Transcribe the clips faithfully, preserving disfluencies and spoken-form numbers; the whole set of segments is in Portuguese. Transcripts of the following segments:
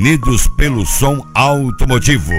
Unidos pelo som automotivo.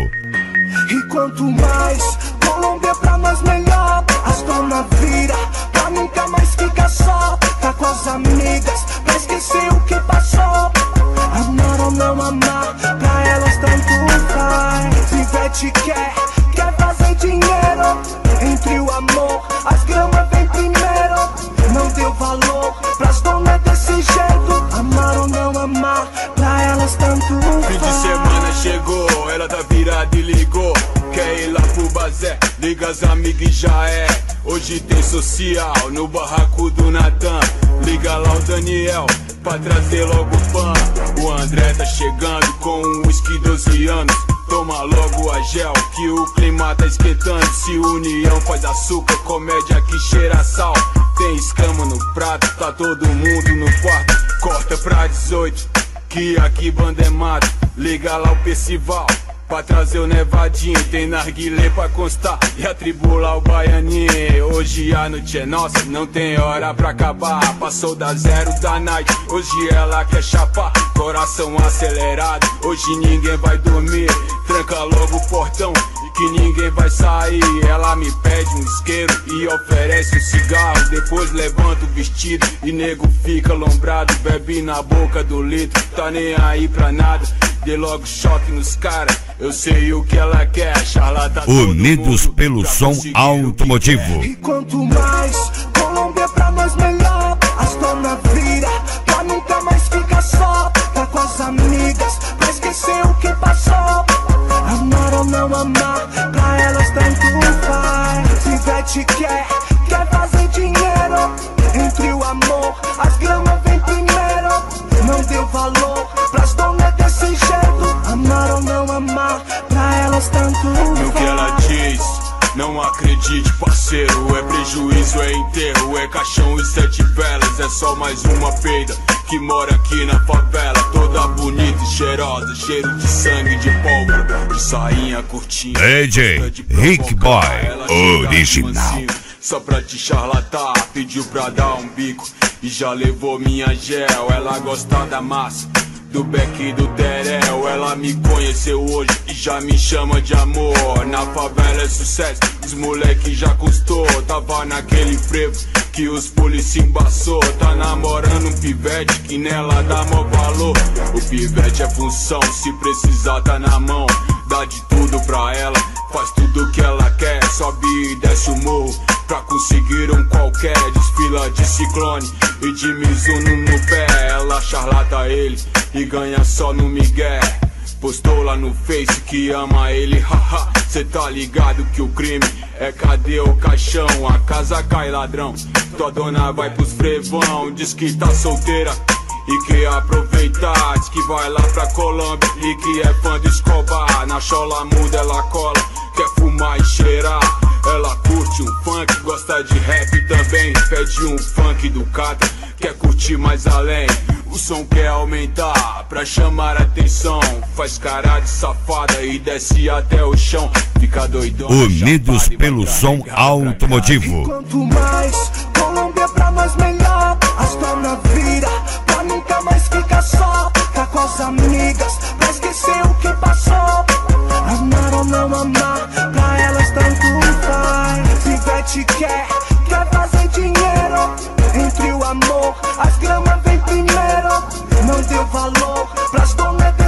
E quanto mais Colômbia pra nós melhor. As dona vira pra nunca mais ficar só. Tá com as amigas pra esquecer o que passou. Amar ou não amar, pra elas tanto faz. Pivete quer, quer fazer dinheiro. Entre o amor, as gramas vem primeiro. Não deu valor pras donas desse jeito. Amar ou não amar, pra elas tanto faz. Fim de semana chegou, ela tá virada e ligou. Quer ir lá pro Bazé, liga as amigas e já é. Hoje tem social no barraco do Natan. Liga lá o Daniel pra trazer logo o pan. O André tá chegando com um whisky doze anos. Toma logo a gel que o clima tá esquentando. Se união faz açúcar, comédia que cheira sal. Tem escama no prato, tá todo mundo no quarto. Corta pra dezoito, que aqui banda é mato. Liga lá o Percival pra trazer o Nevadinho. Tem narguilé pra constar e atribular o Baianinho. Hoje a noite é nossa, não tem hora pra acabar. Passou da zero da night, hoje ela quer chapar. Coração acelerado, hoje ninguém vai dormir. Tranca logo o portão e que ninguém vai sair. Ela me pede um isqueiro e oferece um cigarro. Depois levanta o vestido e nego fica lombrado. Bebe na boca do litro, tá nem aí pra nada. Dê logo choque nos caras, eu sei o que ela quer. Charlata Unidos pelo som automotivo. E quanto mais Colômbia pra nós melhor. As dona vira pra nunca mais ficar só. Tá com as amigas pra esquecer o que passou. Amar ou não amar, pra elas tanto faz. Pivete quer, quer fazer dinheiro. Entre o amor, as gramas vem primeiro. Não deu valor pras donas desse jeito. Amar ou não amar, pra elas tanto faz. No que ela diz, não acredite parceiro. É prejuízo, é enterro, é caixão e sete velas. É só mais uma peida que mora aqui na favela. Toda bonita e cheirosa, cheiro de sangue, de pólvora, de sainha curtinha. D J Rick Boy original. Só pra te charlatar, pediu pra dar um bico e já levou minha gel. Ela gosta da massa, do beck e do terel. Ela me conheceu hoje e já me chama de amor. Na favela é sucesso, os moleque já custou. Tava naquele frevo que os policia embaçou. Tá namorando um pivete que nela dá mó valor. O pivete é função, se precisar tá na mão. Dá de tudo pra ela, faz tudo que ela quer. Sobe e desce o morro pra conseguir um qualquer. Desfila de Ciclone e de Mizuno no pé. Ela charlata ele e ganha só no migué. Postou lá no Face que ama ele, haha. Cê tá ligado que o crime é cadê o caixão? A casa cai ladrão, tua dona vai pros frevão. Diz que tá solteira e quer aproveitar. Diz que vai lá pra Colômbia e que é fã de Escobar. Na chola muda ela cola, quer fumar e cheirar. Ela curte um funk, gosta de rap também. Pede um funk do Cata, quer curtir mais além. O som quer aumentar pra chamar atenção. Faz cara de safada e desce até o chão. Fica doidão. Unidos pelo som automotivo. E quanto mais Colômbia pra nós melhor. As dona vira pra nunca mais ficar só. Tá com as amigas pra esquecer o que passou. Amar ou não amar, pra elas tanto faz. Pivete quer, quer fazer dinheiro. Entre o amor, as gramas vem primeiro. Não deu valor pras donas